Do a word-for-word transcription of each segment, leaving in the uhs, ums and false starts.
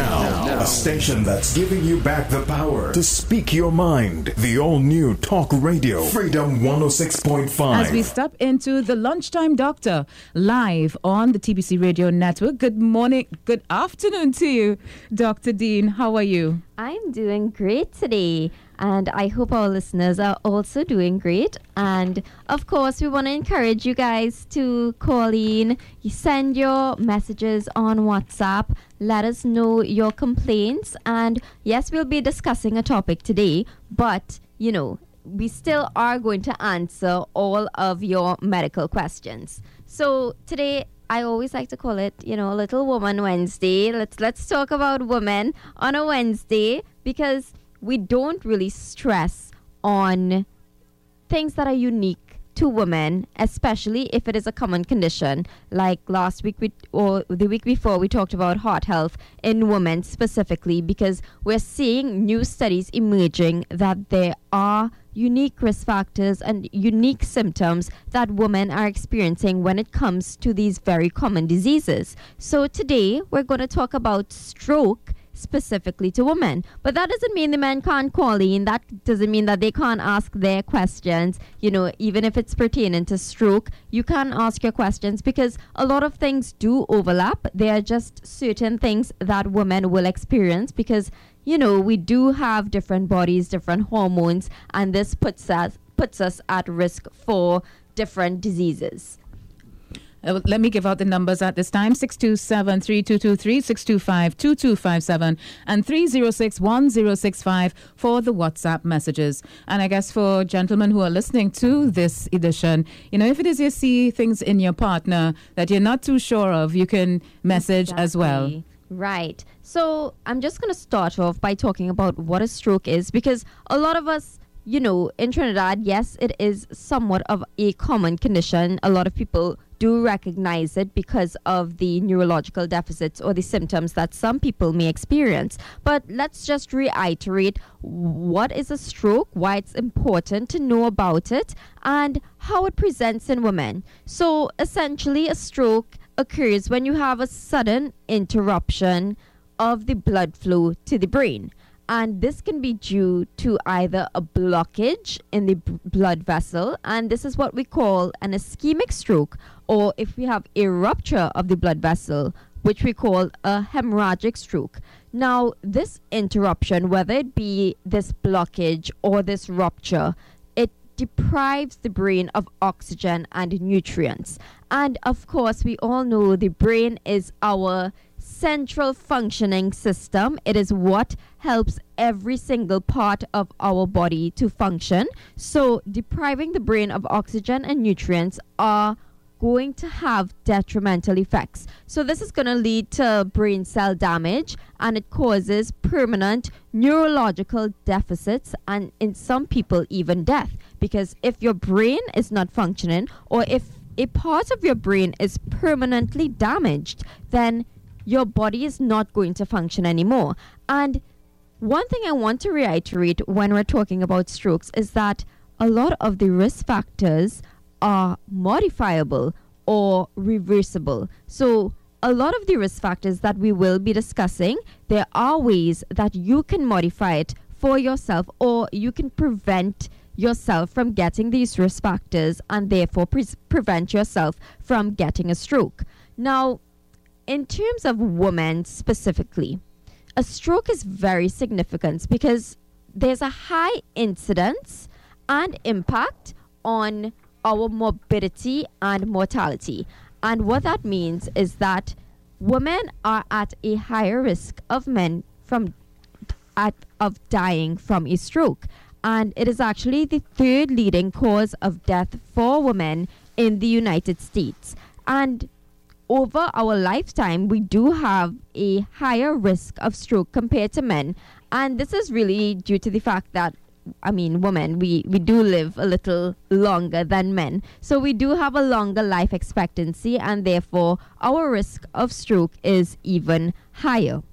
Now, a station that's giving you back the power to speak your mind. The all-new Talk Radio, Freedom one oh six point five. As we step into the Lunchtime Doctor, live on the T B C Radio Network. Good morning, good afternoon to you, Doctor Dean. How are you? I'm doing great today, and I hope our listeners are also doing great. And of course, we want to encourage you guys to call in, you send your messages on WhatsApp, let us know your complaints. And yes, we'll be discussing a topic today, but you know, we still are going to answer all of your medical questions. So today, I always like to call it, you know, Little Woman Wednesday. Let's let's talk about women on a Wednesday, because we don't really stress on things that are unique to women, especially if it is a common condition. Like last week we, or the week before, we talked about heart health in women specifically, because we're seeing new studies emerging that there are unique risk factors and unique symptoms that women are experiencing when it comes to these very common diseases. So today we're going to talk about stroke specifically to women. But that doesn't mean the men can't call in. That doesn't mean that they can't ask their questions. You know, even if it's pertaining to stroke, you can ask your questions, because a lot of things do overlap. There are just certain things that women will experience because, you know, we do have different bodies, different hormones, and this puts us puts us at risk for different diseases. Uh, let me give out the numbers at this time: six two seven, three two two three, six two five, two two five seven and three zero six, one zero six five for the WhatsApp messages. And I guess for gentlemen who are listening to this edition, you know, if it is you see things in your partner that you're not too sure of, you can message Exactly. as well. Right. So I'm just going to start off by talking about what a stroke is, because a lot of us, you know, in Trinidad, yes, it is somewhat of a common condition. A lot of people do recognize it because of the neurological deficits or the symptoms that some people may experience. But let's just reiterate what is a stroke, why it's important to know about it, and how it presents in women. So essentially, a stroke occurs when you have a sudden interruption of the blood flow to the brain. And this can be due to either a blockage in the b- blood vessel, and this is what we call an ischemic stroke, or if we have a rupture of the blood vessel, which we call a hemorrhagic stroke. Now, this interruption, whether it be this blockage or this rupture, it deprives the brain of oxygen and nutrients. And of course, we all know the brain is our central functioning system. It is what helps every single part of our body to function. So depriving the brain of oxygen and nutrients are going to have detrimental effects. So this is going to lead to brain cell damage, and it causes permanent neurological deficits, and in some people even death. Because if your brain is not functioning, or if a part of your brain is permanently damaged, then your body is not going to function anymore. And one thing I want to reiterate when we're talking about strokes is that a lot of the risk factors are modifiable or reversible. So a lot of the risk factors that we will be discussing, there are ways that you can modify it for yourself, or you can prevent yourself from getting these risk factors and therefore pre- prevent yourself from getting a stroke. Now, in terms of women specifically, a stroke is very significant because there's a high incidence and impact on our morbidity and mortality. And what that means is that women are at a higher risk of men from at, of dying from a stroke. And it is actually the third leading cause of death for women in the United States. And over our lifetime, we do have a higher risk of stroke compared to men. And this is really due to the fact that, I mean, women, we, we do live a little longer than men. So we do have a longer life expectancy, and therefore our risk of stroke is even higher.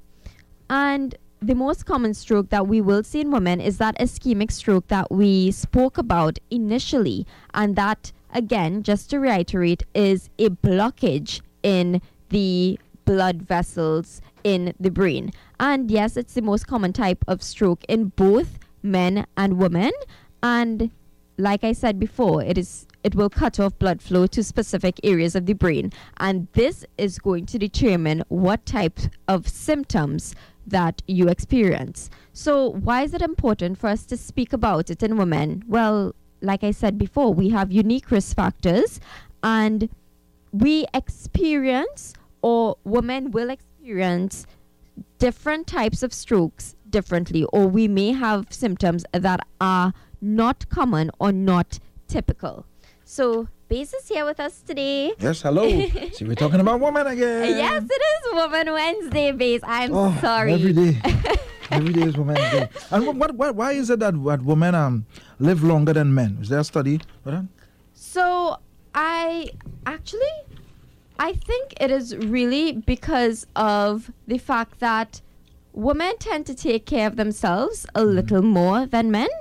And the most common stroke that we will see in women is that ischemic stroke that we spoke about initially. And that, again, just to reiterate, is a blockage in the blood vessels in the brain. And yes, it's the most common type of stroke in both men and women. And like I said before, it is it will cut off blood flow to specific areas of the brain. And this is going to determine what type of symptoms that you experience. So why is it important for us to speak about it in women? Well, like I said before, we have unique risk factors, and we experience, or women will experience, different types of strokes differently, or we may have symptoms that are not common or not typical. So Base is here with us today. Yes, hello. See, we're talking about women again. Yes, it is Woman Wednesday, Base. I'm oh, sorry. Every day. Every day is Women's Day. And what, what, what, why is it that, that women um live longer than men? Is there a study for that? So I actually, I think it is really because of the fact that women tend to take care of themselves a mm-hmm. little more than men.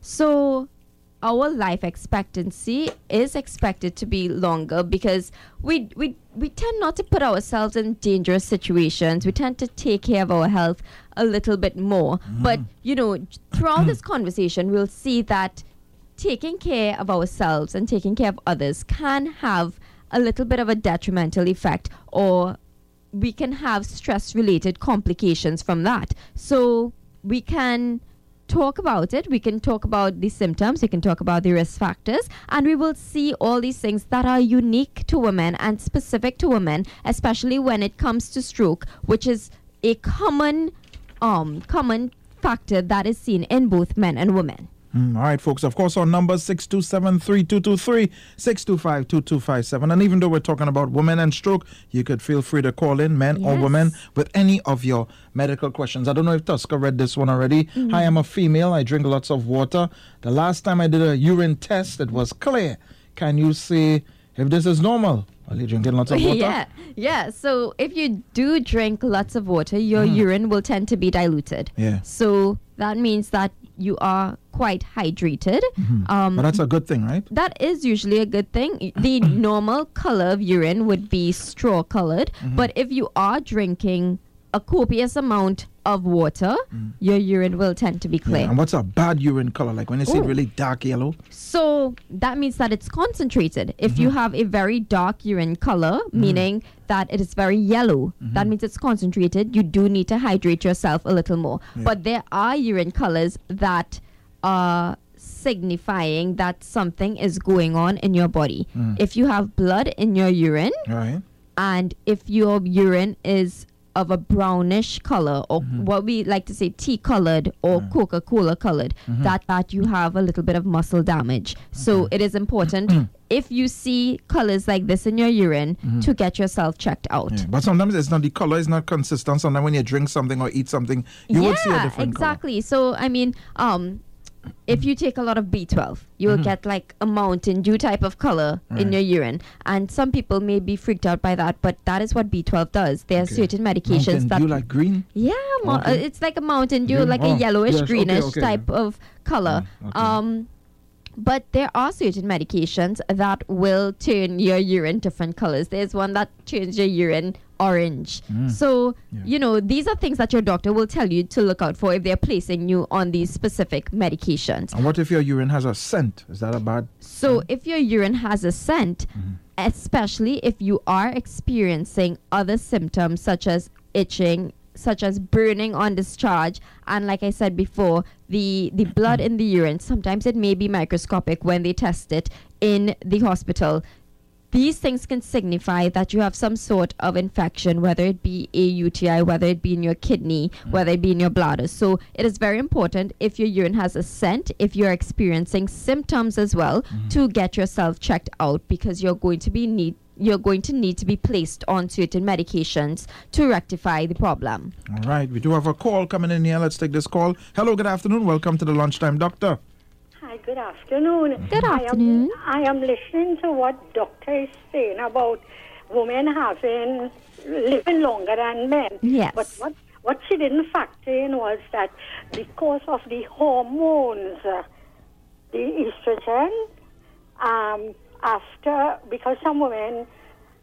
So our life expectancy is expected to be longer because we we we tend not to put ourselves in dangerous situations. We tend to take care of our health a little bit more. Mm-hmm. But, you know, throughout this conversation, we'll see that taking care of ourselves and taking care of others can have a little bit of a detrimental effect, or we can have stress-related complications from that. So we can talk about it. We can talk about the symptoms. We can talk about the risk factors, and we will see all these things that are unique to women and specific to women, especially when it comes to stroke, which is a common, um, common factor that is seen in both men and women. Mm, all right, folks. Of course, our number six two seven, three two two three, six two five, two two five seven. And even though we're talking about women and stroke, you could feel free to call in, men yes. or women, with any of your medical questions. I don't know if Tusker read this one already. Mm-hmm. Hi, I'm a female. I drink lots of water. The last time I did a urine test, it was clear. Can you say if this is normal? Are you drinking lots of water? Yeah, yeah. So if you do drink lots of water, your mm. urine will tend to be diluted. Yeah. So that means that you are quite hydrated. Mm-hmm. Um, but that's a good thing, right? That is usually a good thing. The normal color of urine would be straw colored. Mm-hmm. But if you are drinking a copious amount of water, mm. your urine will tend to be clear. Yeah, and what's a bad urine color? Like when you say Ooh. really dark yellow? So that means that it's concentrated. If mm-hmm. you have a very dark urine color, mm-hmm. meaning that it is very yellow, mm-hmm. that means it's concentrated. You do need to hydrate yourself a little more. Yeah. But there are urine colors that are signifying that something is going on in your body. Mm. If you have blood in your urine, right. and if your urine is of a brownish color, or mm-hmm. what we like to say tea colored or yeah. Coca-Cola colored, mm-hmm. that that you have a little bit of muscle damage. Okay. So it is important if you see colors like this in your urine mm-hmm. to get yourself checked out. Yeah. But sometimes it's not, the color is not consistent. Sometimes when you drink something or eat something, you yeah, would see a different exactly. color. So I mean, um if you take a lot of B twelve, you will mm-hmm. get like a Mountain Dew type of color right. in your urine. And some people may be freaked out by that, but that is what B twelve does. There are okay. certain medications Mountain that... Dew like green? Yeah, mo- okay. uh, it's like a Mountain Dew, green? like oh, a yellowish, yes, greenish okay, okay. type of color. Yeah, okay. Um, but there are certain medications that will turn your urine different colors. There's one that turns your urine orange. Mm. So, yeah. you know, these are things that your doctor will tell you to look out for if they're placing you on these specific medications. And what if your urine has a scent? Is that a bad So thing? if your urine has a scent, mm-hmm. especially if you are experiencing other symptoms such as itching, such as burning on discharge, and like I said before, the, the blood in the urine, sometimes it may be microscopic when they test it in the hospital. These things can signify that you have some sort of infection, whether it be a U T I, whether it be in your kidney, mm. whether it be in your bladder. So it is very important, if your urine has a scent, if you're experiencing symptoms as well, mm-hmm. to get yourself checked out, because you're going to be need you're going to need to be placed on certain medications to rectify the problem. All right, we do have a call coming in here. Let's take this call. Hello, good afternoon. Welcome to the Lunchtime Doctor. Hi, good afternoon. Good afternoon. I am, I am listening to what doctor is saying about women having living longer than men. Yes. But what what she didn't factor in was that because of the hormones, uh, the estrogen, um, after because some women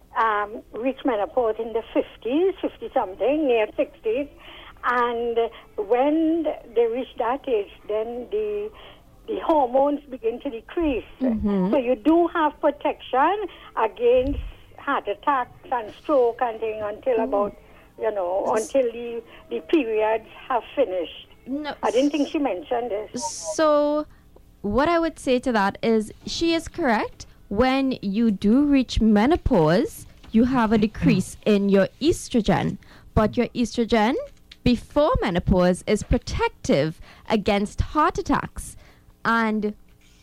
um, reach menopause in the fifties, fifty-something, near sixties. And when they reach that age, then the the hormones begin to decrease. Mm-hmm. So you do have protection against heart attacks and stroke and things until Mm. about, you know, until the, the periods have finished. No, I didn't think she mentioned this. So, what I would say to that is she is correct. When you do reach menopause, you have a decrease in your estrogen, but your estrogen before menopause is protective against heart attacks. And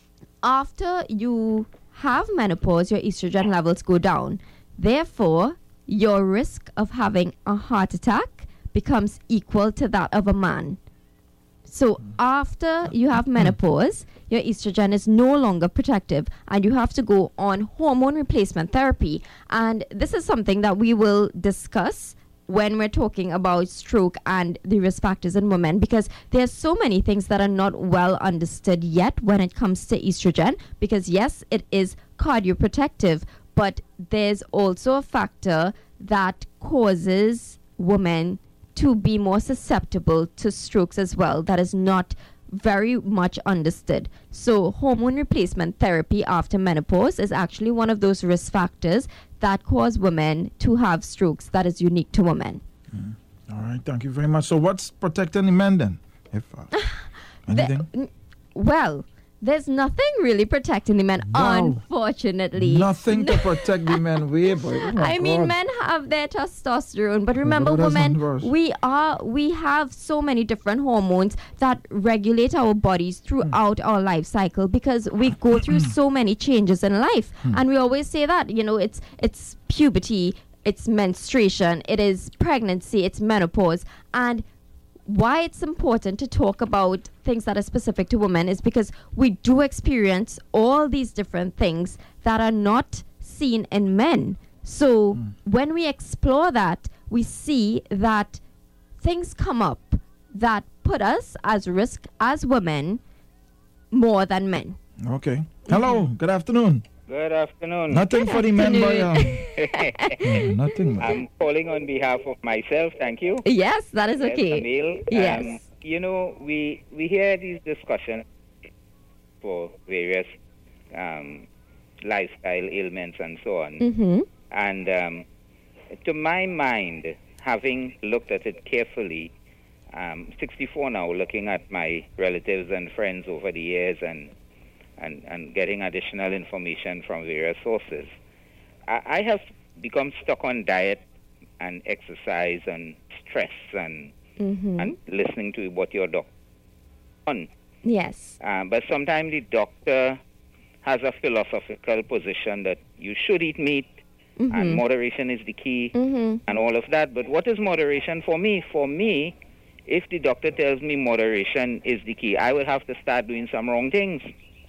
after you have menopause, your estrogen levels go down. Therefore, your risk of having a heart attack becomes equal to that of a man. So after you have menopause, your estrogen is no longer protective and you have to go on hormone replacement therapy. And this is something that we will discuss when we're talking about stroke and the risk factors in women, because there's so many things that are not well understood yet when it comes to estrogen, because yes, it is cardioprotective, but there's also a factor that causes women to be more susceptible to strokes as well. That is not very much understood. So hormone replacement therapy after menopause is actually one of those risk factors that cause women to have strokes that is unique to women. Mm. All right, thank you very much. So what's protecting the men then? If uh, anything? The, well, there's nothing really protecting the men, Wow. unfortunately. Nothing to protect the men way, boy. Oh my I mean, God. men have their testosterone, but remember, but that's not women, worse. we are we have so many different hormones that regulate our bodies throughout our life cycle, because we go through so many changes in life, and we always say that, you know, it's it's puberty, it's menstruation, it is pregnancy, it's menopause, and why it's important to talk about things that are specific to women is because we do experience all these different things that are not seen in men. So Mm. when we explore that, we see that things come up that put us as risk as women more than men. Okay. Hello, good afternoon. Good afternoon. Nothing Good for the men, boy. afternoon. uh, nothing. boy. I'm calling on behalf of myself. Thank you. Yes, that is Yes, okay. Camille. Yes. Um, you know, we we hear these discussions for various um, lifestyle ailments and so on. Mm-hmm. And um, to my mind, having looked at it carefully, um, sixty-four now, looking at my relatives and friends over the years and and, and getting additional information from various sources, I, I have become stuck on diet and exercise and stress and Mm-hmm. and listening to what your doctor on. Yes. Um, but sometimes the doctor has a philosophical position that you should eat meat Mm-hmm. and moderation is the key Mm-hmm. and all of that. But what is moderation for me? For me, if the doctor tells me moderation is the key, I will have to start doing some wrong things.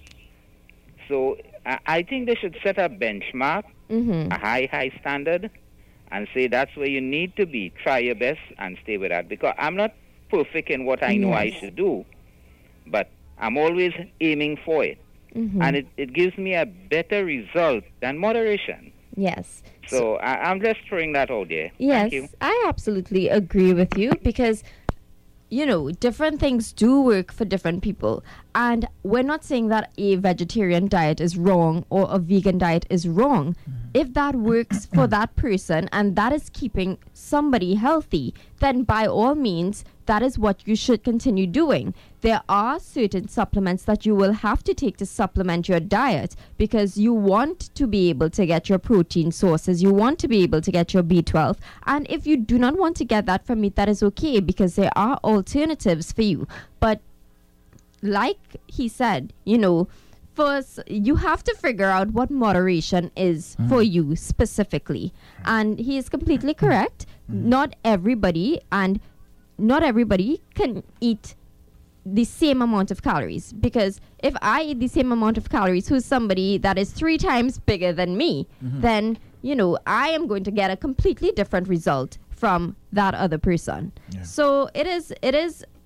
So I, I think they should set a benchmark, Mm-hmm. a high, high standard, and say that's where you need to be. Try your best and stay with that. Because I'm not perfect in what I know I Yes. should do, but I'm always aiming for it. Mm-hmm. And it, it gives me a better result than moderation. Yes. So I, I'm just throwing that out there. Yes, Thank you. I absolutely agree with you, because, you know, different things do work for different people. And we're not saying that a vegetarian diet is wrong or a vegan diet is wrong. If that works for that person and that is keeping somebody healthy, then by all means, that is what you should continue doing. There are certain supplements that you will have to take to supplement your diet, because you want to be able to get your protein sources, you want to be able to get your B twelve. And if you do not want to get that from meat, that is okay, because there are alternatives for you. But like he said, you know, first you have to figure out what moderation is for you specifically. And he is completely correct. Not everybody and not everybody can eat the same amount of calories, because if I eat the same amount of calories who's somebody that is three times bigger than me, then, you know, I am going to get a completely different result from that other person. Yeah. So it is it is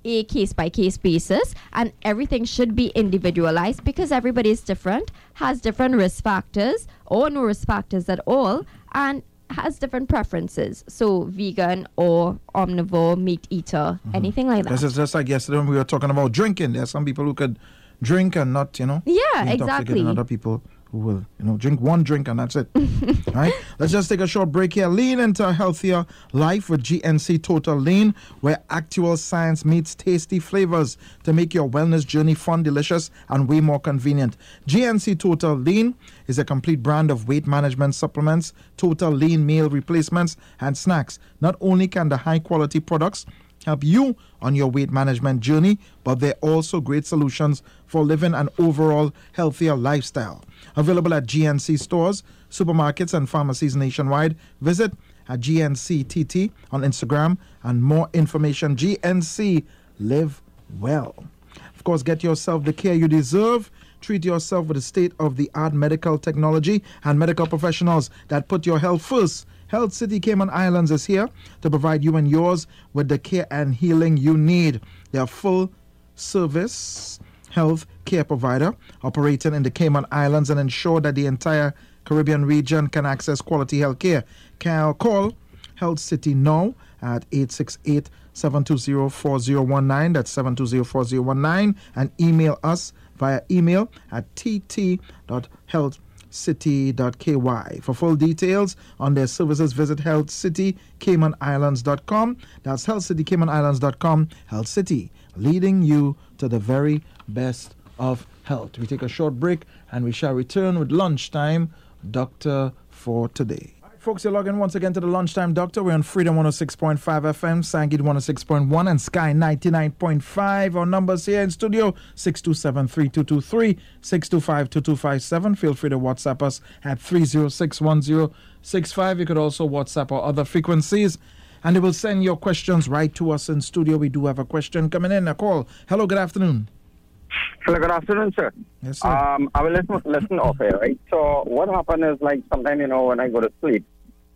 a case-by-case basis, and everything should be individualized because everybody is different, has different risk factors or no risk factors at all, and has different preferences. So vegan or omnivore, meat eater, mm-hmm. anything like that. This is just like yesterday when we were talking about drinking. There are some people who could drink and not, you know, yeah, exactly. And other people who will, you know, drink one drink and that's it. All right. Let's just take a short break here. Lean into a healthier life with G N C Total Lean, where actual science meets tasty flavors to make your wellness journey fun, delicious, and way more convenient. G N C Total Lean is a complete brand of weight management supplements, total lean meal replacements, and snacks. Not only can the high quality products help you on your weight management journey, but they're also great solutions for living an overall healthier lifestyle. Available at G N C stores, supermarkets, and pharmacies nationwide. Visit at G N C T T on Instagram and more information. G N C, live well. Of course, get yourself the care you deserve. Treat yourself with the state-of-the-art medical technology and medical professionals that put your health first. Health City Cayman Islands is here to provide you and yours with the care and healing you need. They are full service health care provider operating in the Cayman Islands and ensure that the entire Caribbean region can access quality health care. Can call Health City now at eight six eight, seven two zero, four zero one nine. That's seven two zero, four zero one nine. And email us via email at t t dot health city dot k y. For full details on their services, visit health city cayman islands dot com. That's health city cayman islands dot com. Health City, leading you to the very best of health. We take a short break and we shall return with Lunchtime Doctor for today. All right, folks, you're logging once again to the Lunchtime Doctor. We're on Freedom one oh six point five F M, Sangit one oh six point one, and Sky ninety-nine point five. Our numbers here in studio, six two seven, three two two three, six two five, two two five seven. Feel free to WhatsApp us at three zero six, one zero six five. You could also WhatsApp our other frequencies, and they will send your questions right to us in studio. We do have a question coming in, a call. Hello, good afternoon. Hello, good afternoon, sir. Yes, sir. Um, I will listen, listen off here, right? So what happened is, like, sometimes, you know, when I go to sleep,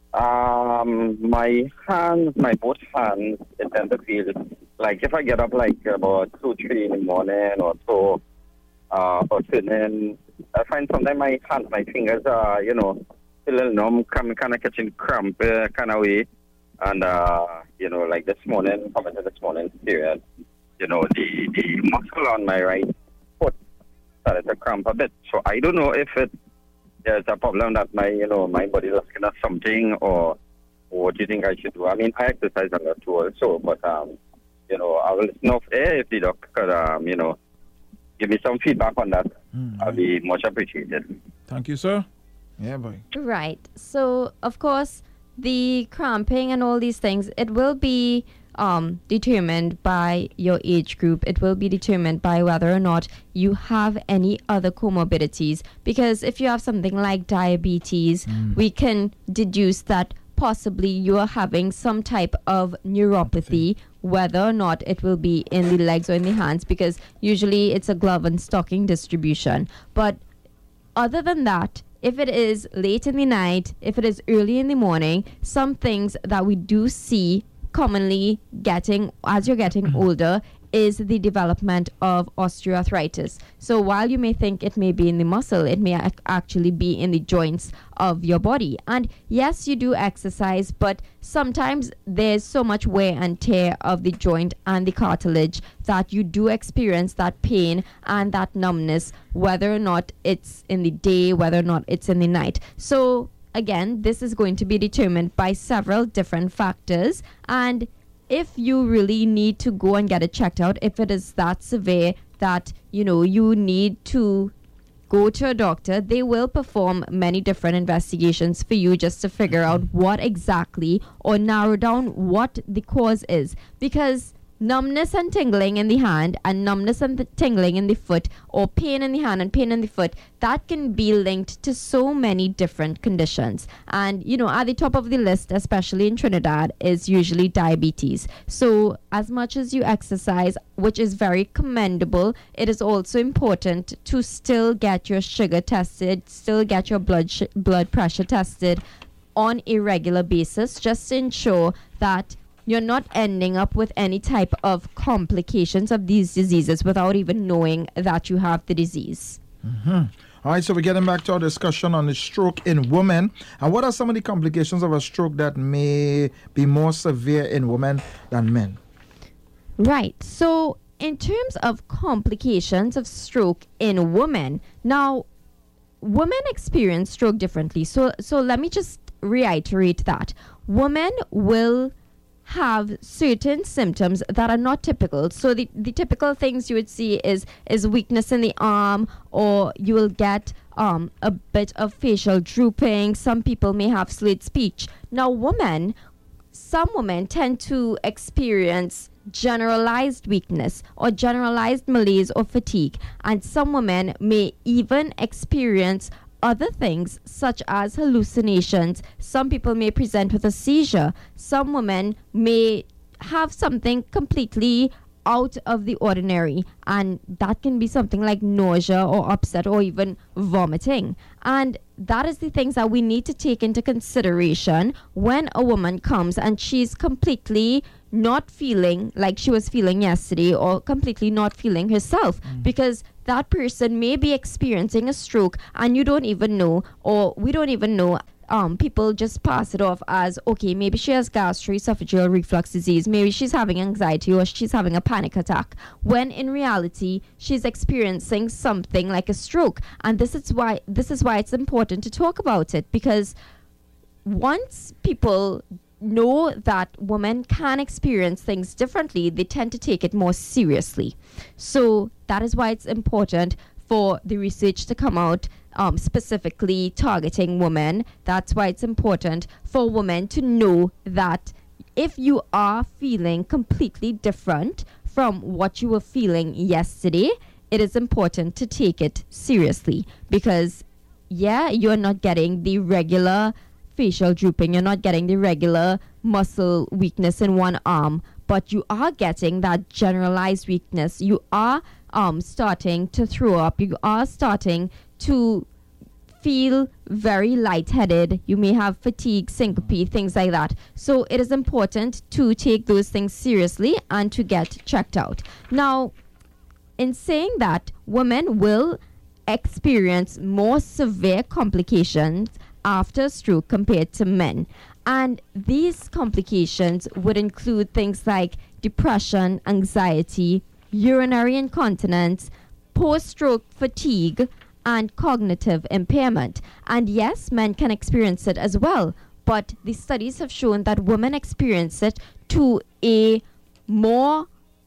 um, my hands, my both hands, it tend to feel like if I get up, like, about two, three in the morning or so, uh, or sitting, I find sometimes my hands, my fingers are, you know, a little numb, kind of catching cramp uh, kind of way. And, uh, you know, like this morning, coming to this morning period, you know, the, the muscle on my right foot started to cramp a bit. So I don't know if it there's a problem that my, you know, my body is asking us something, or, or what do you think I should do? I mean, I exercise a lot too also, but, um, you know, I will listen off air if the doctor could, um, you know, give me some feedback on that. Mm-hmm. I'll be much appreciated. Thank you, sir. Yeah, boy. Right. So, of course, the cramping and all these things, it will be um, determined by your age group. It will be determined by whether or not you have any other comorbidities. Because if you have something like diabetes, mm. we can deduce that possibly you are having some type of neuropathy, whether or not it will be in the legs or in the hands, because usually it's a glove and stocking distribution. But other than that, if it is late in the night, if it is early in the morning, some things that we do see commonly getting as you're getting older is the development of osteoarthritis. So while you may think it may be in the muscle, it may ac- actually be in the joints of your body. And yes, you do exercise, but sometimes there's so much wear and tear of the joint and the cartilage that you do experience that pain and that numbness, whether or not it's in the day, whether or not it's in the night. So again, this is going to be determined by several different factors, and if you really need to go and get it checked out, if it is that severe that, you know, you need to go to a doctor, they will perform many different investigations for you just to figure out what exactly, or narrow down what the cause is. Because numbness and tingling in the hand and numbness and the tingling in the foot, or pain in the hand and pain in the foot, that can be linked to so many different conditions. And, you know, at the top of the list, especially in Trinidad, is usually diabetes. So as much as you exercise, which is very commendable, it is also important to still get your sugar tested, still get your blood sh- blood pressure tested on a regular basis, just to ensure that you're not ending up with any type of complications of these diseases without even knowing that you have the disease. Mm-hmm. All right, so we're getting back to our discussion on the stroke in women. And what are some of the complications of a stroke that may be more severe in women than men? Right. So in terms of complications of stroke in women, now, women experience stroke differently. So, so let me just reiterate that. Women will have certain symptoms that are not typical. So the, the typical things you would see is is weakness in the arm, or you will get um, a bit of facial drooping. Some people may have slurred speech. Now, women, some women tend to experience generalized weakness or generalized malaise or fatigue, and some women may even experience other things such as hallucinations. Some people may present with a seizure. Some women may have something completely out of the ordinary, and that can be something like nausea or upset or even vomiting. And that is the things that we need to take into consideration when a woman comes and she's completely not feeling like she was feeling yesterday, or completely not feeling herself, mm. because that person may be experiencing a stroke and you don't even know, or we don't even know. Um, people just pass it off as, okay, maybe she has gastroesophageal reflux disease, maybe she's having anxiety, or she's having a panic attack, when in reality she's experiencing something like a stroke. And this is why this is why it's important to talk about it, because once people know that women can experience things differently, they tend to take it more seriously. So that is why it's important for the research to come out, um, specifically targeting women. That's why it's important for women to know that if you are feeling completely different from what you were feeling yesterday, it is important to take it seriously, because yeah, you're not getting the regular facial drooping, you're not getting the regular muscle weakness in one arm, but you are getting that generalized weakness. You are um, starting to throw up. You are starting to feel very lightheaded. You may have fatigue, syncope, things like that. So it is important to take those things seriously and to get checked out. Now, in saying that, women will experience more severe complications after stroke compared to men. And these complications would include things like depression, anxiety, urinary incontinence, post-stroke fatigue, and cognitive impairment. And yes, men can experience it as well, but the studies have shown that women experience it to a more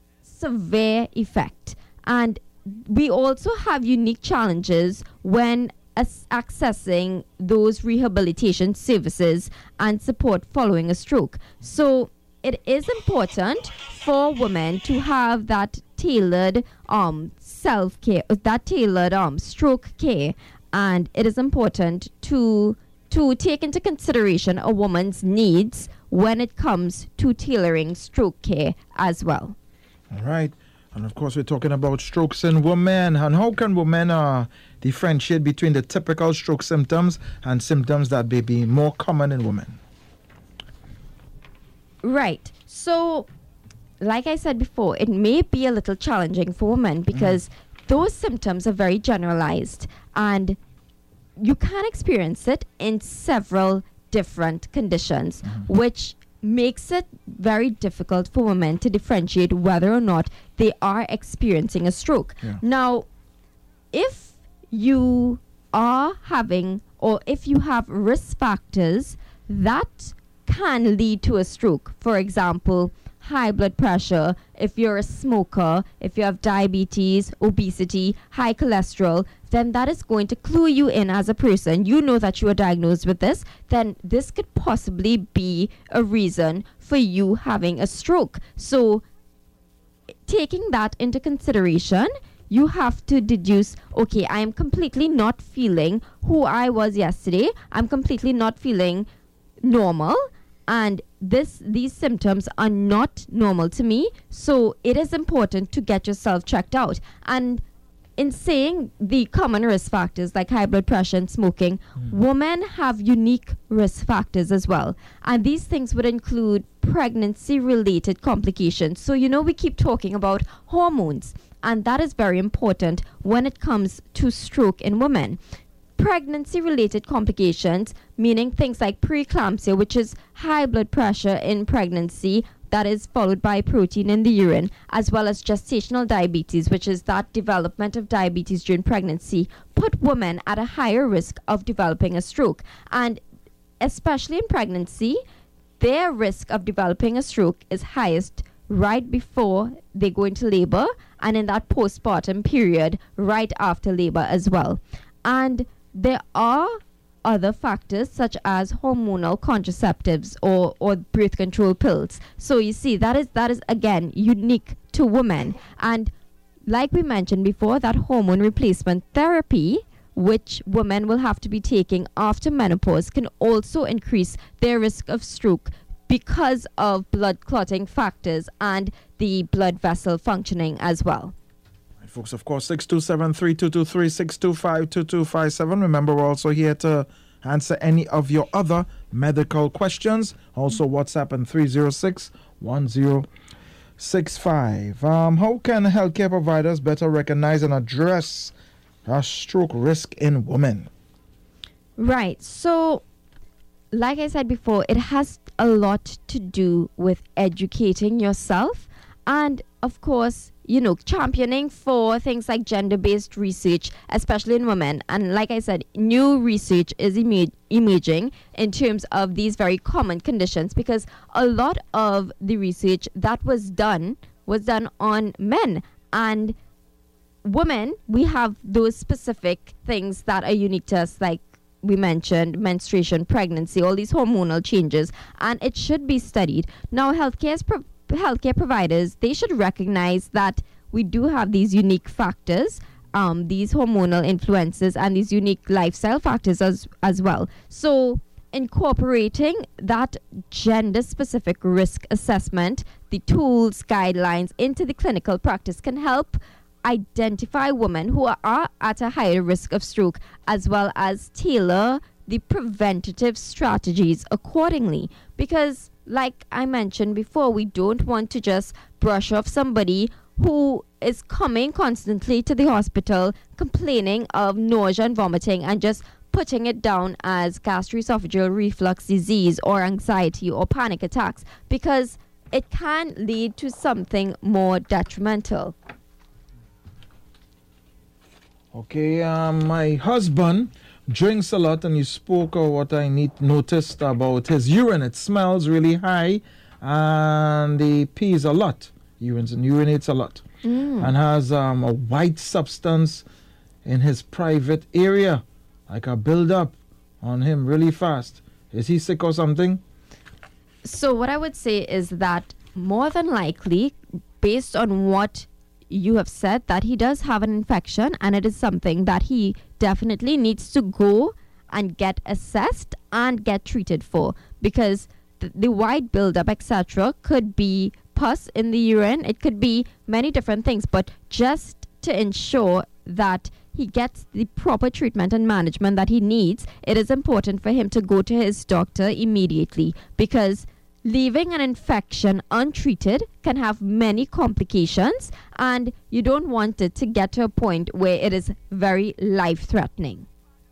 severe effect. And we also have unique challenges when as accessing those rehabilitation services and support following a stroke. So it is important for women to have that tailored um self-care, that tailored um stroke care, and it is important to to take into consideration a woman's needs when it comes to tailoring stroke care as well. All right. And of course, we're talking about strokes in women. And how can women uh, differentiate between the typical stroke symptoms and symptoms that may be more common in women? Right. So, like I said before, it may be a little challenging for women because mm. those symptoms are very generalized, and you can experience it in several different conditions, mm. which makes it very difficult for women to differentiate whether or not they are experiencing a stroke. Yeah. Now, if you are having, or if you have risk factors that can lead to a stroke, for example, high blood pressure, if you're a smoker, if you have diabetes, obesity, high cholesterol, then that is going to clue you in as a person. You know that you are diagnosed with this, then this could possibly be a reason for you having a stroke. So taking that into consideration, you have to deduce, okay, I am completely not feeling who I was yesterday. I'm completely not feeling normal. And this these symptoms are not normal to me. So it is important to get yourself checked out. And in saying the common risk factors like high blood pressure and smoking, mm. women have unique risk factors as well. And these things would include pregnancy-related complications. So, you know, we keep talking about hormones, and that is very important when it comes to stroke in women. Pregnancy-related complications, meaning things like preeclampsia, which is high blood pressure in pregnancy, that is followed by protein in the urine, as well as gestational diabetes, which is that development of diabetes during pregnancy, put women at a higher risk of developing a stroke. And especially in pregnancy, their risk of developing a stroke is highest right before they go into labor and in that postpartum period right after labor as well. And there are other factors such as hormonal contraceptives or, or birth control pills. So you see, that is that is again unique to women. And like we mentioned before, that hormone replacement therapy, which women will have to be taking after menopause, can also increase their risk of stroke because of blood clotting factors and the blood vessel functioning as well. Folks, of course, six two seven, three two two three, six two five, two two five seven. Remember, we're also here to answer any of your other medical questions. Also, WhatsApp and three zero six, one zero six five. Um, how can healthcare providers better recognize and address a stroke risk in women? Right. So, like I said before, it has a lot to do with educating yourself and, of course, you know, championing for things like gender-based research, especially in women. And like I said, new research is emer- emerging in terms of these very common conditions, because a lot of the research that was done was done on men. And women, we have those specific things that are unique to us, like we mentioned, menstruation, pregnancy, all these hormonal changes, and it should be studied. Now, healthcare is pro- healthcare providers, they should recognize that we do have these unique factors, um, these hormonal influences, and these unique lifestyle factors as as well. So incorporating that gender-specific risk assessment, the tools, guidelines into the clinical practice can help identify women who are at a higher risk of stroke, as well as tailor the preventative strategies accordingly. Because like I mentioned before, we don't want to just brush off somebody who is coming constantly to the hospital complaining of nausea and vomiting and just putting it down as gastroesophageal reflux disease or anxiety or panic attacks, because it can lead to something more detrimental. Okay, um, my husband drinks a lot, and you spoke of what I need noticed about his urine. It smells really high, and he pees a lot. Urines and urinates a lot, mm. and has um, a white substance in his private area, like a build-up on him really fast. Is he sick or something? So what I would say is that more than likely, based on what you have said, that he does have an infection, and it is something that he definitely needs to go and get assessed and get treated for, because th- the white buildup, et cetera, could be pus in the urine. It could be many different things, but just to ensure that he gets the proper treatment and management that he needs, it is important for him to go to his doctor immediately, because leaving an infection untreated can have many complications, and you don't want it to get to a point where it is very life-threatening.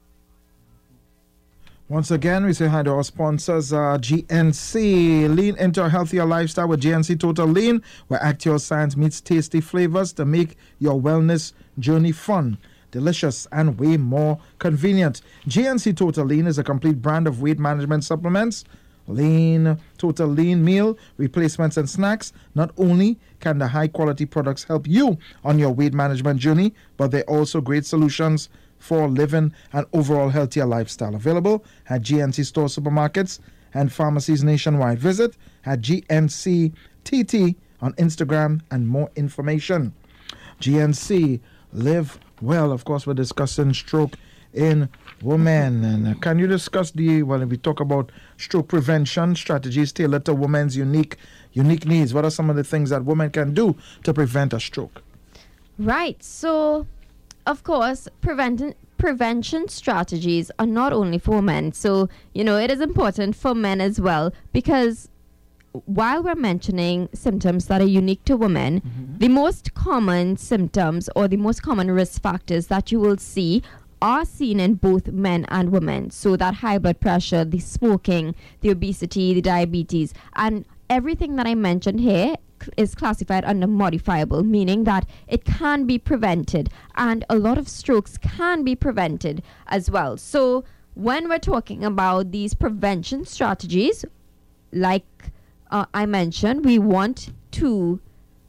Once again, we say hi to our sponsors, uh, G N C. Lean into a healthier lifestyle with G N C Total Lean, where actual science meets tasty flavors to make your wellness journey fun, delicious, and way more convenient. G N C Total Lean is a complete brand of weight management supplements, lean, total lean meal, replacements, and snacks. Not only can the high-quality products help you on your weight management journey, but they're also great solutions for living an overall healthier lifestyle. Available at G N C store, supermarkets, and pharmacies nationwide. Visit at G N C T T on Instagram and more information. G N C, live well. Of course, we're discussing stroke in women. And uh, can you discuss the, well, if we talk about stroke prevention strategies tailored to women's unique unique needs, what are some of the things that women can do to prevent a stroke? Right. So of course, prevention prevention strategies are not only for men. So, you know, it is important for men as well, because while we're mentioning symptoms that are unique to women, mm-hmm. the most common symptoms or the most common risk factors that you will see are seen in both men and women. So that high blood pressure, the smoking, the obesity, the diabetes, and everything that I mentioned here is classified under modifiable, meaning that it can be prevented, and a lot of strokes can be prevented as well. So when we're talking about these prevention strategies, like uh, I mentioned, we want to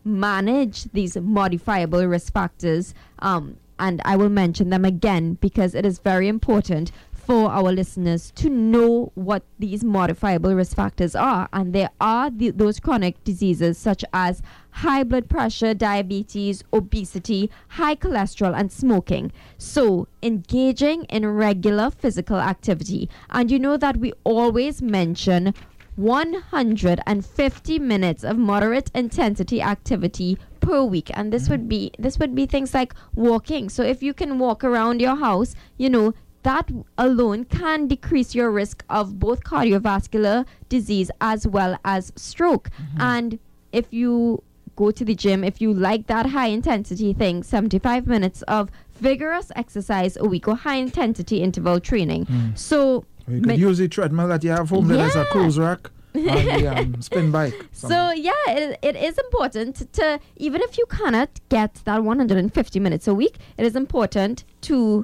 manage these modifiable risk factors, um, and I will mention them again because it is very important for our listeners to know what these modifiable risk factors are. And there are the, those chronic diseases such as high blood pressure, diabetes, obesity, high cholesterol, and smoking. So engaging in regular physical activity. And you know that we always mention one hundred fifty minutes of moderate intensity activity per week, and this would be this would be things like walking. So if you can walk around your house, you know, that alone can decrease your risk of both cardiovascular disease as well as stroke. Mm-hmm. And if you go to the gym, if you like that high intensity thing, seventy-five minutes of vigorous exercise a week or high intensity interval training. Mm. So you could use the treadmill that you have home, yeah. There's a cruise rack. And the um, spin bike. Something. So yeah, it, it is important to, even if you cannot get that one hundred fifty minutes a week, it is important to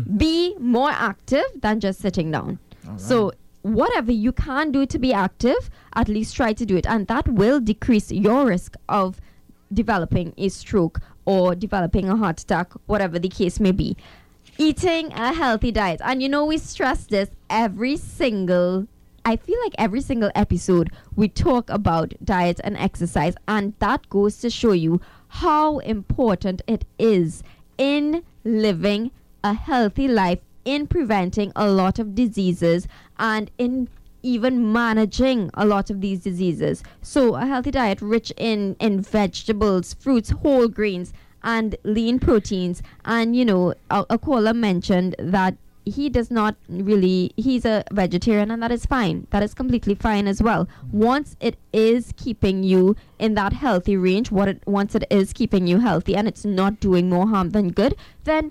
be more active than just sitting down. Right. So whatever you can do to be active, at least try to do it, and that will decrease your risk of developing a stroke or developing a heart attack, whatever the case may be. Eating a healthy diet, and you know we stress this every single I feel like every single episode we talk about diet and exercise, and that goes to show you how important it is in living a healthy life, in preventing a lot of diseases, and in even managing a lot of these diseases. So a healthy diet rich in, in vegetables, fruits, whole grains, and lean proteins. And, you know, a, a caller mentioned that he does not really, he's a vegetarian, and that is fine. That is completely fine as well. Once it is keeping you in that healthy range, what it, once it is keeping you healthy and it's not doing more harm than good, then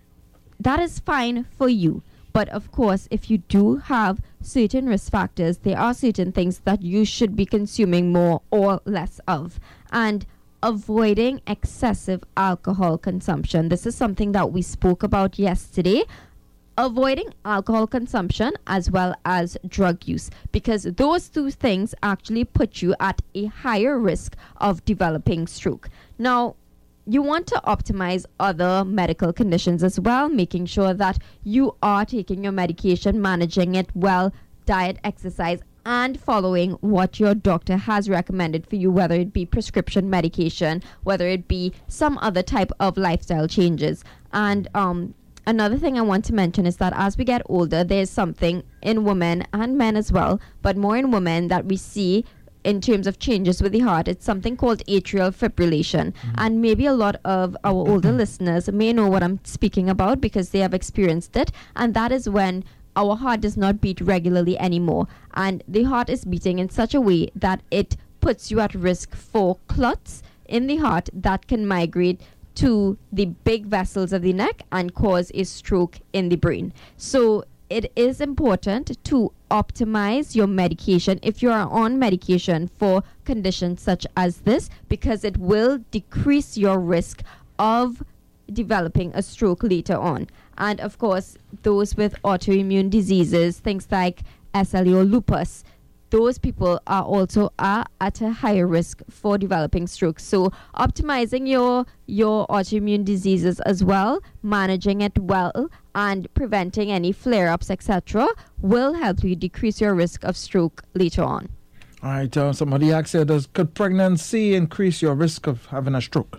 that is fine for you. But of course, if you do have certain risk factors, there are certain things that you should be consuming more or less of. And avoiding excessive alcohol consumption. This is something that we spoke about yesterday. Avoiding alcohol consumption as well as drug use, because those two things actually put you at a higher risk of developing stroke. Now, you want to optimize other medical conditions as well, making sure that you are taking your medication, managing it well, diet, exercise, and following what your doctor has recommended for you, whether it be prescription medication, whether it be some other type of lifestyle changes. And um another thing I want to mention is that as we get older, there's something in women and men as well, but more in women, that we see in terms of changes with the heart. It's something called atrial fibrillation. Mm-hmm. And maybe a lot of our older listeners may know what I'm speaking about because they have experienced it. And that is when our heart does not beat regularly anymore. And the heart is beating in such a way that it puts you at risk for clots in the heart that can migrate to the big vessels of the neck and cause a stroke in the brain. So it is important to optimize your medication if you are on medication for conditions such as this, because it will decrease your risk of developing a stroke later on. And of course, those with autoimmune diseases, things like S L E or lupus, those people are also are at a higher risk for developing stroke. So optimizing your your autoimmune diseases as well, managing it well, and preventing any flare-ups, et cetera, will help you decrease your risk of stroke later on. All right, uh, somebody asked here, does could pregnancy increase your risk of having a stroke?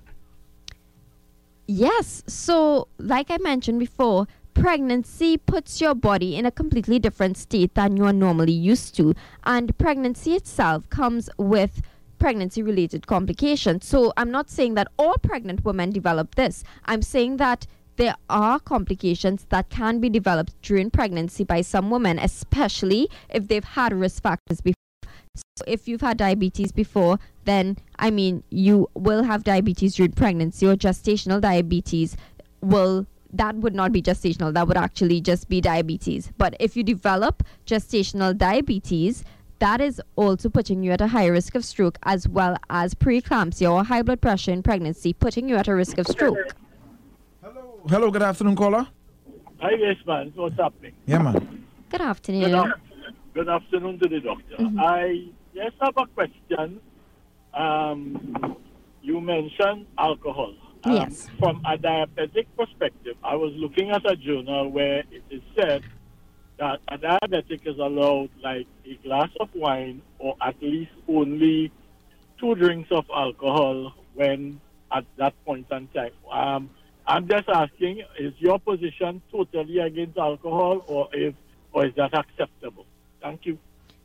Yes. So, like I mentioned before, pregnancy puts your body in a completely different state than you are normally used to. And pregnancy itself comes with pregnancy-related complications. So I'm not saying that all pregnant women develop this. I'm saying that there are complications that can be developed during pregnancy by some women, especially if they've had risk factors before. So if you've had diabetes before, then, I mean, you will have diabetes during pregnancy, or gestational diabetes will, that would not be gestational, that would actually just be diabetes. But if you develop gestational diabetes, that is also putting you at a higher risk of stroke, as well as preeclampsia or high blood pressure in pregnancy, putting you at a risk of stroke. Hello, hello, good afternoon, caller. Hi, yes, man. What's happening? Yeah, man. Good afternoon. Good, af- good afternoon to the doctor. Mm-hmm. I just have a question. Um, you mentioned alcohol. Um, Yes. From a diabetic perspective, I was looking at a journal where it is said that a diabetic is allowed like a glass of wine or at least only two drinks of alcohol when at that point in time. Um, I'm just asking, is your position totally against alcohol, or if or is that acceptable? Thank you.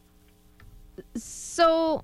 So,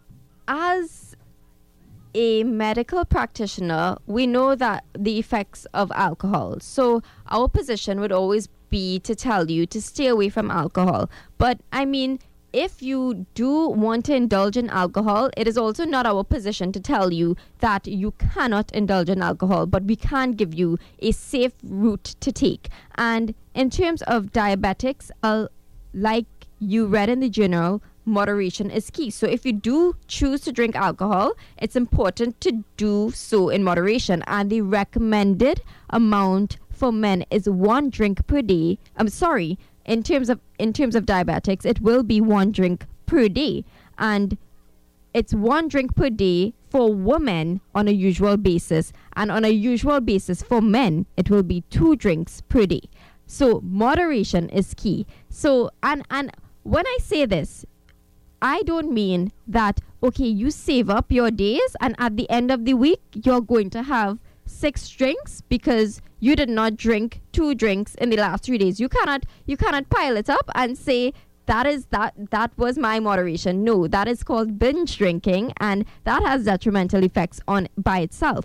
as a medical practitioner, we know that the effects of alcohol. So, our position would always be to tell you to stay away from alcohol. But, I mean, if you do want to indulge in alcohol, it is also not our position to tell you that you cannot indulge in alcohol, but we can give you a safe route to take. And in terms of diabetics, uh, like you read in the journal, moderation is key. So if you do choose to drink alcohol, it's important to do so in moderation. And the recommended amount for men is one drink per day. I'm sorry, in terms of in terms of diabetics, it will be one drink per day. And it's one drink per day for women on a usual basis. And on a usual basis for men, it will be two drinks per day. So moderation is key. So, and and when I say this, I don't mean that, okay, you save up your days and at the end of the week, you're going to have six drinks because you did not drink two drinks in the last three days. You cannot, you cannot pile it up and say, that is that, that was my moderation. No, that is called binge drinking, and that has detrimental effects on by itself.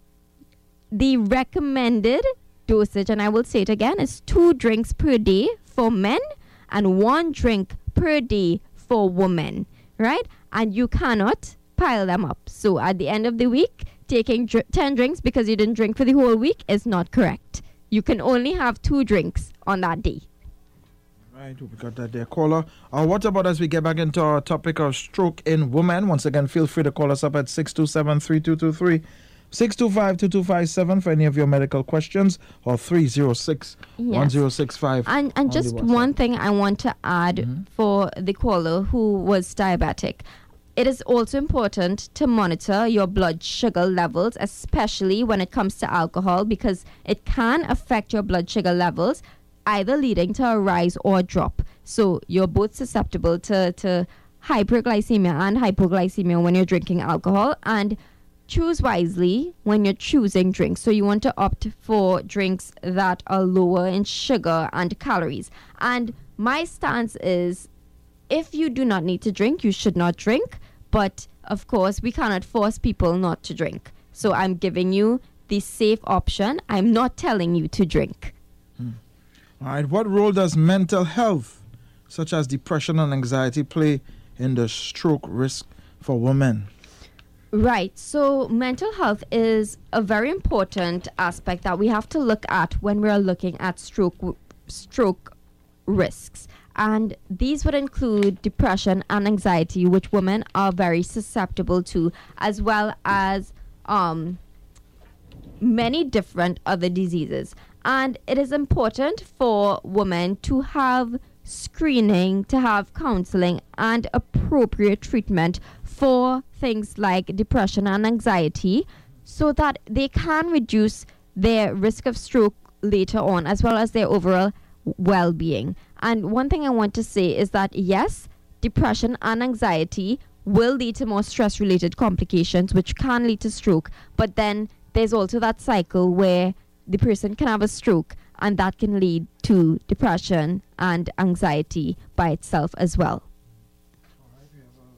The recommended dosage, and I will say it again, is two drinks per day for men and one drink per day for women, right? And you cannot pile them up. So at the end of the week, taking dr- ten drinks because you didn't drink for the whole week is not correct. You can only have two drinks on that day. Right, we got that there, caller. Uh, what about as we get back into our topic of stroke in women? Once again, feel free to call us up at six two seven, three two two three, six two five, two two five seven for any of your medical questions, or three zero six, one zero six five. And, and just one thing I want to add mm-hmm. for the caller who was diabetic. It is also important to monitor your blood sugar levels, especially when it comes to alcohol, because it can affect your blood sugar levels, either leading to a rise or a drop. So you're both susceptible to, to hyperglycemia and hypoglycemia when you're drinking alcohol. And choose wisely when you're choosing drinks. So you want to opt for drinks that are lower in sugar and calories. And my stance is, if you do not need to drink, you should not drink. But of course, we cannot force people not to drink. So I'm giving you the safe option. I'm not telling you to drink. Hmm. All right. What role does mental health, such as depression and anxiety, play in the stroke risk for women? Right. So mental health is a very important aspect that we have to look at when we're looking at stroke stroke risks. And these would include depression and anxiety, which women are very susceptible to, as well as um, many different other diseases. And it is important for women to have screening, to have counseling and appropriate treatment for things like depression and anxiety, so that they can reduce their risk of stroke later on, as well as their overall well-being. And one thing I want to say is that yes, depression and anxiety will lead to more stress-related complications, which can lead to stroke. But then there's also that cycle where the person can have a stroke, and that can lead to depression and anxiety by itself as well. All right, we have a question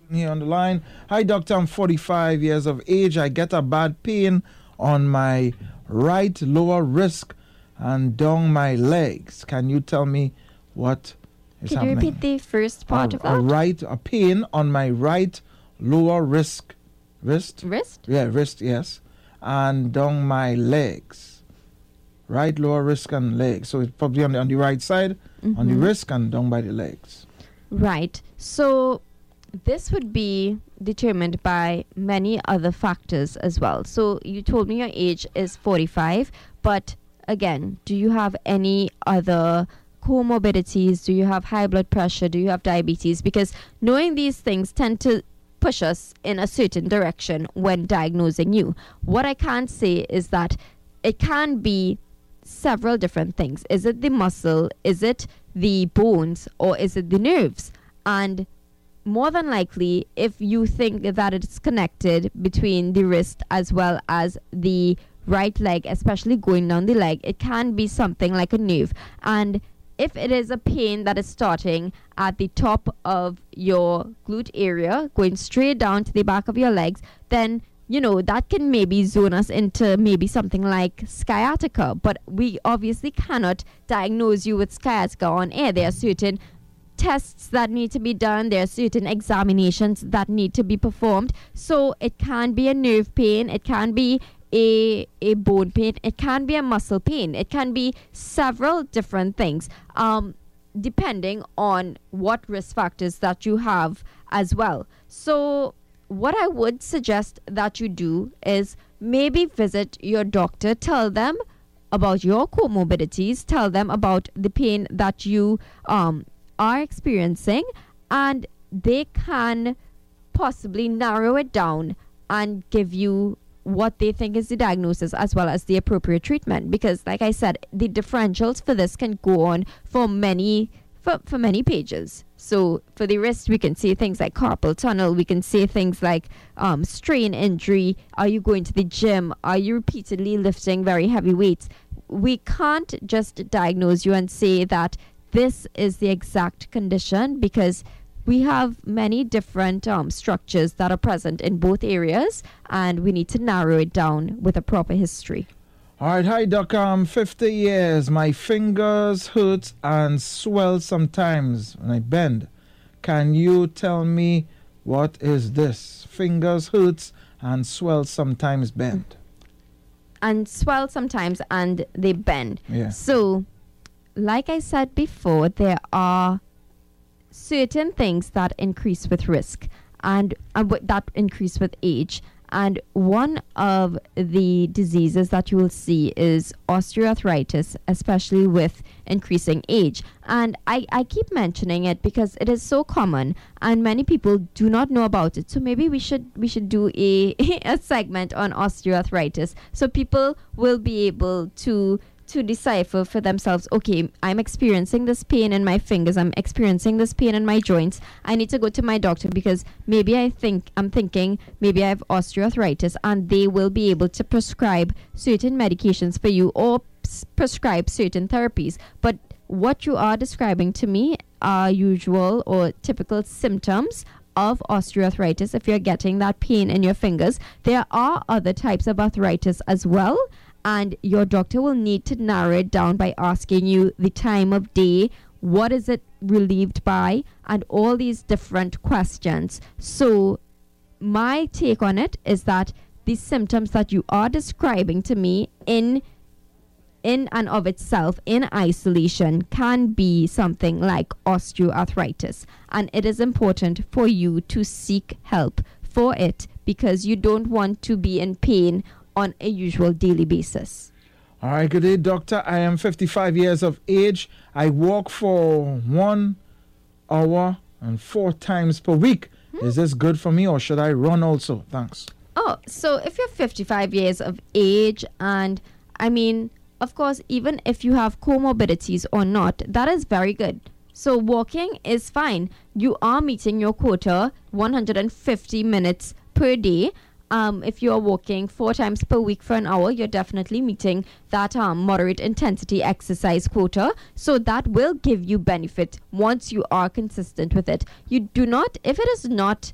Here on the line. Hi, doctor. I'm forty-five years of age. I get a bad pain on my right lower wrist and down my legs. Can you tell me what is Can happening? you repeat the first part a, of that? A right, a pain on my right lower wrist, wrist, Wrist? yeah, wrist, yes, and down my legs. Right lower wrist and legs. So it's probably on the on the right side, Mm-hmm. on the wrist and down by the legs. Right. So this would be determined by many other factors as well. So you told me your age is forty-five, but again, do you have any other comorbidities? Do you have high blood pressure? Do you have diabetes? Because knowing these things tend to push us in a certain direction when diagnosing you. What I can say is that it can be several different things. Is it the muscle? Is it the bones? Or is it the nerves? And more than likely, if you think that it's connected between the wrist as well as the right leg, especially going down the leg, it can be something like a nerve. And if it is a pain that is starting at the top of your glute area, going straight down to the back of your legs, then you know, that can maybe zone us into maybe something like sciatica. But we obviously cannot diagnose you with sciatica on air. There are certain tests that need to be done. There are certain examinations that need to be performed. So it can be a nerve pain. It can be a, a bone pain. It can be a muscle pain. It can be several different things, um, depending on what risk factors that you have as well. So what I would suggest that you do is maybe visit your doctor, tell them about your comorbidities, tell them about the pain that you um, are experiencing, and they can possibly narrow it down and give you what they think is the diagnosis as well as the appropriate treatment. Because like I said, the differentials for this can go on for many For, for many pages. So for the wrist, we can say things like carpal tunnel. We can say things like um, strain injury. Are you going to the gym? Are you repeatedly lifting very heavy weights? We can't just diagnose you and say that this is the exact condition, because we have many different um, structures that are present in both areas, and we need to narrow it down with a proper history. All right, hi, Doc. I'm fifty years. My fingers hurt and swell sometimes when I bend. Can you tell me what is this? Fingers hurts and swell sometimes bend. And swell sometimes and they bend. Yeah. So, like I said before, there are certain things that increase with risk and uh, that increase with age. And one of the diseases that you will see is osteoarthritis, especially with increasing age. And I, I keep mentioning it because it is so common and many people do not know about it. So maybe we should we should do a, a segment on osteoarthritis so people will be able to to decipher for themselves, okay, I'm experiencing this pain in my fingers, I'm experiencing this pain in my joints, I need to go to my doctor because maybe I think, I'm thinking maybe I have osteoarthritis, and they will be able to prescribe certain medications for you or s- prescribe certain therapies. But what you are describing to me are usual or typical symptoms of osteoarthritis. If you're getting that pain in your fingers, there are other types of arthritis as well. And your doctor will need to narrow it down by asking you the time of day, what is it relieved by, and all these different questions. So my take on it is that the symptoms that you are describing to me in in and of itself, in isolation, can be something like osteoarthritis. And it is important for you to seek help for it because you don't want to be in pain on a usual daily basis. All right, good day, doctor. I am fifty-five years of age. I walk for one hour and four times per week. Hmm? Is this good for me or should I run also? Thanks. Oh, so if you're fifty-five years of age, and I mean, of course, even if you have comorbidities or not, that is very good. So walking is fine. You are meeting your quota, one hundred fifty minutes per day. Um, if you're walking four times per week for an hour, you're definitely meeting that um, moderate intensity exercise quota. So that will give you benefit once you are consistent with it. You do not, if it is not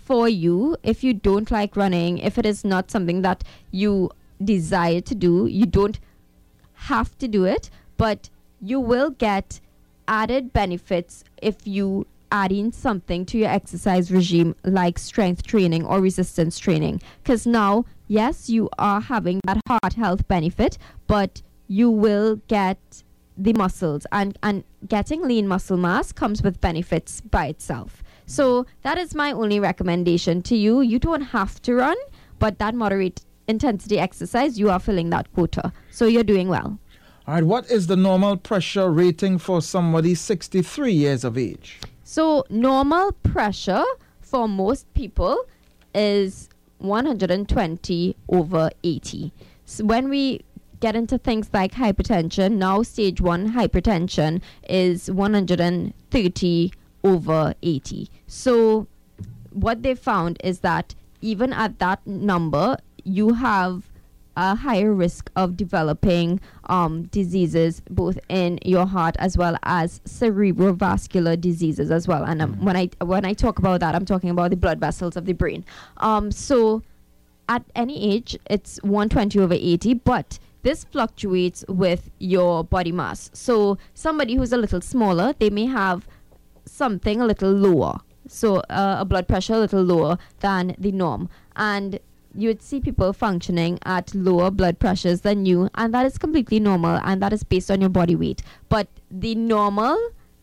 for you. If you don't like running, if it is not something that you desire to do, you don't have to do it, but you will get added benefits if you add in something to your exercise regime like strength training or resistance training. Because now, yes, you are having that heart health benefit, but you will get the muscles, and, and getting lean muscle mass comes with benefits by itself. So that is my only recommendation to you. You don't have to run, but that moderate intensity exercise, you are filling that quota. So you're doing well. All right, what is the normal pressure rating for somebody sixty-three years of age? So normal pressure for most people is one hundred twenty over eighty. So when we get into things like hypertension, now stage one hypertension is one hundred thirty over eighty. So what they found is that even at that number, you have a higher risk of developing um, diseases both in your heart as well as cerebrovascular diseases as well. And um, mm. when I when I talk about that, I'm talking about the blood vessels of the brain. Um, so at any age, it's one hundred twenty over eighty, but this fluctuates with your body mass. So somebody who's a little smaller, they may have something a little lower. So uh, a blood pressure a little lower than the norm. And you would see people functioning at lower blood pressures than you, and that is completely normal, and that is based on your body weight. But the normal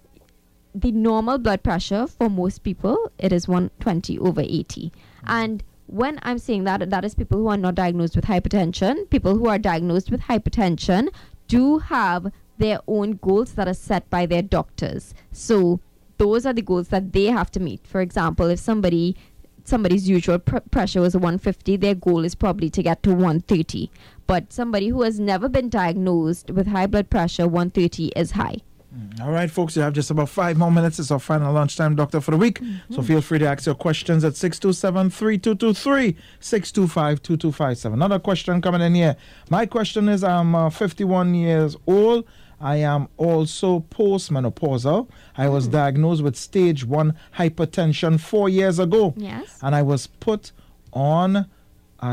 the normal blood pressure for most people, it is one hundred twenty over eighty. And when I'm saying that, that is people who are not diagnosed with hypertension. People who are diagnosed with hypertension do have their own goals that are set by their doctors. So those are the goals that they have to meet. For example, if somebody somebody's usual pr- pressure was one hundred fifty, their goal is probably to get to one hundred thirty. But somebody who has never been diagnosed with high blood pressure, one hundred thirty is high. Mm. All right, folks, you have just about five more minutes. It's our final lunchtime doctor for the week. Mm-hmm. So feel free to ask your questions at six two seven, three two two three, six two five, two two five seven. Another question coming in here. My question is, I'm uh, fifty-one years old. I am also postmenopausal. I was mm. diagnosed with stage one hypertension four years ago. Yes. And I was put on a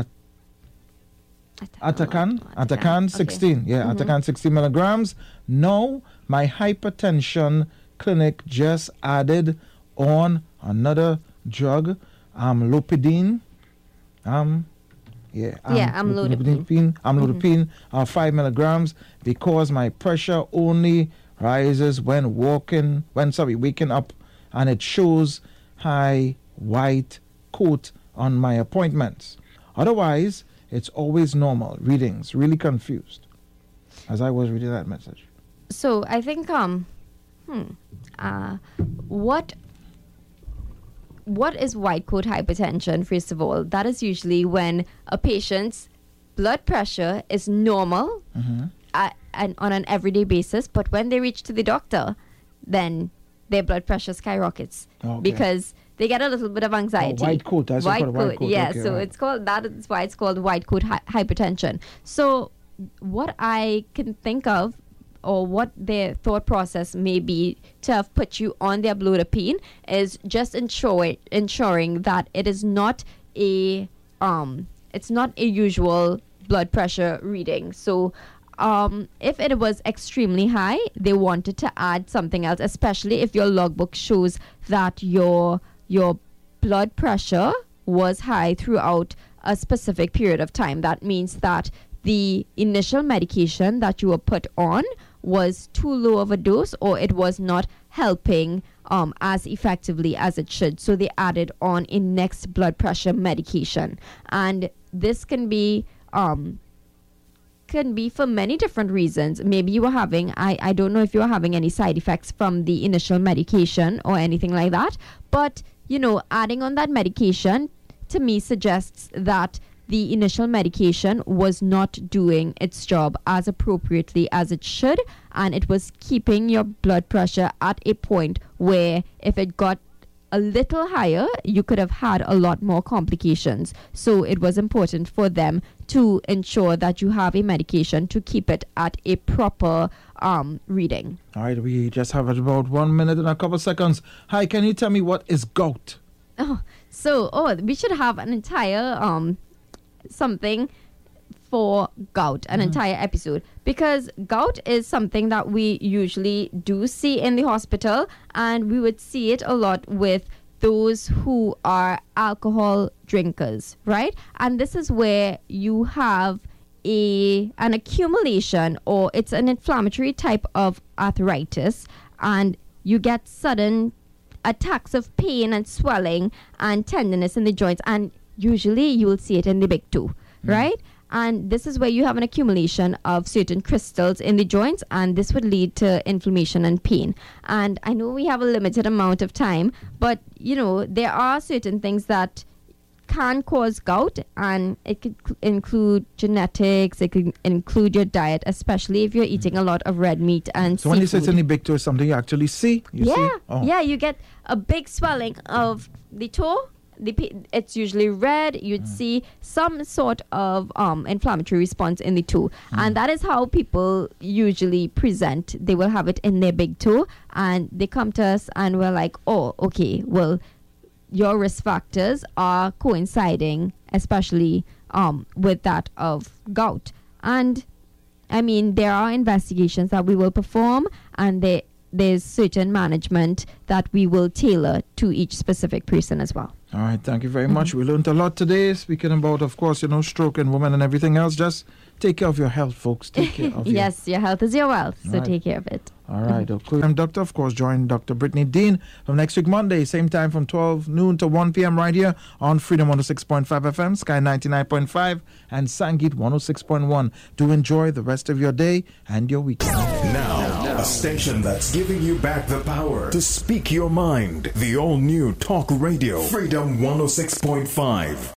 Atacan, Atacan sixteen. Okay. Yeah, mm-hmm. Atacan sixteen milligrams. Now, my hypertension clinic just added on another drug, um, Lopidine. Um, Yeah, um, yeah, amlodipine. Amlodipine, mm-hmm. uh, five milligrams, because my pressure only rises when walking, when sorry, waking up, and it shows high white coat on my appointments. Otherwise, it's always normal readings. Really confused as I was reading that message. So I think um, hmm, uh, what. What is white coat hypertension, first of all? That is usually when a patient's blood pressure is normal mm-hmm. at, and on an everyday basis, but when they reach to the doctor, then their blood pressure skyrockets okay. because they get a little bit of anxiety. Oh, white coat, that's white called coat, white coat. Yeah, okay, so right. it's called, that is why it's called white coat hi- hypertension. So what I can think of, or what their thought process may be to have put you on their amlodipine, is just ensure, ensuring that it is not a um it's not a usual blood pressure reading. So um if it was extremely high, they wanted to add something else, especially if your logbook shows that your your blood pressure was high throughout a specific period of time. That means that the initial medication that you were put on was too low of a dose, or it was not helping um, as effectively as it should. So they added on a next blood pressure medication. And this can be um, can be for many different reasons. Maybe you were having, I, I don't know if you were having any side effects from the initial medication or anything like that. But, you know, adding on that medication to me suggests that the initial medication was not doing its job as appropriately as it should, and it was keeping your blood pressure at a point where if it got a little higher, you could have had a lot more complications. So it was important for them to ensure that you have a medication to keep it at a proper um, reading. All right, we just have about one minute and a couple seconds. Hi, can you tell me what is gout? Oh, So, oh, we should have an entire um something for gout, an mm-hmm. entire episode, because gout is something that we usually do see in the hospital, and we would see it a lot with those who are alcohol drinkers, right? And this is where you have a an accumulation, or it's an inflammatory type of arthritis, and you get sudden attacks of pain and swelling and tenderness in the joints, and usually you will see it in the big toe, mm. right? And this is where you have an accumulation of certain crystals in the joints, and this would lead to inflammation and pain. And I know we have a limited amount of time, but you know, there are certain things that can cause gout, and it could cl- include genetics, it could include your diet, especially if you're eating a lot of red meat and so seafood. When you say it's in the big toe, something you actually see? You yeah, see? Oh. yeah, you get a big swelling of the toe. The p- it's usually red. You'd mm. see some sort of um, inflammatory response in the toe. Mm. And that is how people usually present. They will have it in their big toe, and they come to us and we're like, oh, okay, well, your risk factors are coinciding, especially um, with that of gout. And I mean, there are investigations that we will perform, and they, there's certain management that we will tailor to each specific person as well. All right, thank you very mm-hmm. much. We learned a lot today, speaking about, of course, you know, stroke in women and everything else. Just take care of your health, folks. Take care of yes, your... your health is your wealth, so right. take care of it. All right, okay. I'm Doctor, of course, join Doctor Brittany Dean from next week, Monday, same time from twelve noon to one p.m. right here on Freedom one oh six point five F M, Sky ninety-nine point five, and Sangeet one oh six point one. Do enjoy the rest of your day and your weekend. Now, a station that's giving you back the power to speak your mind. The all-new Talk Radio, Freedom one oh six point five.